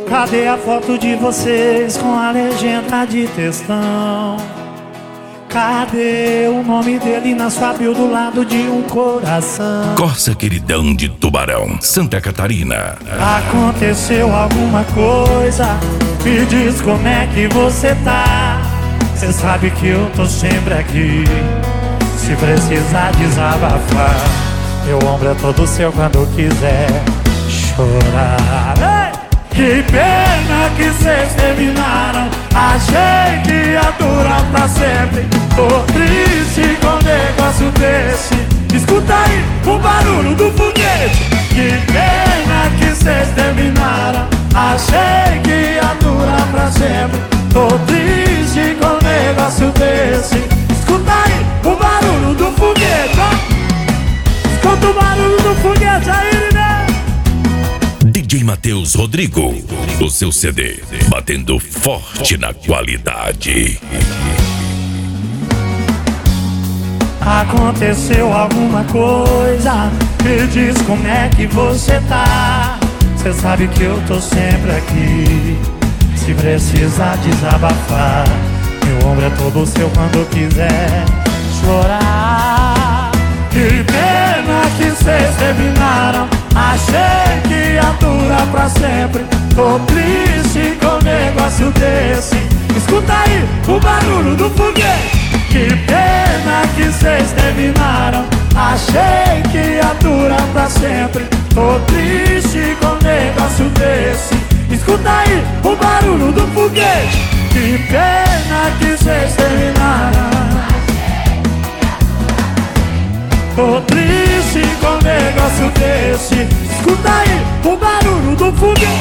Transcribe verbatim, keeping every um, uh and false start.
Cadê a foto de vocês com a legenda de textão? Cadê o nome dele na sua bio do lado de um coração? Corsa Queridão de Tubarão, Santa Catarina. Aconteceu alguma coisa? Me diz como é que você tá. Cê sabe que eu tô sempre aqui, se precisar desabafar. Meu ombro é todo seu quando quiser chorar. Ei! Que pena que cês terminaram. Achei que ia durar pra sempre. Tô triste com um negócio desse. Escuta aí o barulho do foguete. Que pena que cês terminaram. Achei que ia durar pra sempre. Tô triste com um negócio desse. Escuta aí o barulho do foguete, ó. Escuta o barulho do foguete aí, né? D J Matheus Rodrigo, o seu C D, batendo forte na qualidade. Aconteceu alguma coisa? Me diz como é que você tá. Cê sabe que eu tô sempre aqui, se precisar desabafar. Meu ombro é todo seu quando quiser chorar. Que pena que cês terminaram. Achei que ia durar pra sempre. Tô triste com um negócio desse. Escuta aí o barulho do foguete. Que pena que cês terminaram. Achei que ia durar pra sempre. Tô triste com um negócio desse. Escuta aí o barulho do foguete. Que pena que cês terminaram. Tô triste com um negócio desse. Escuta aí o barulho do foguete.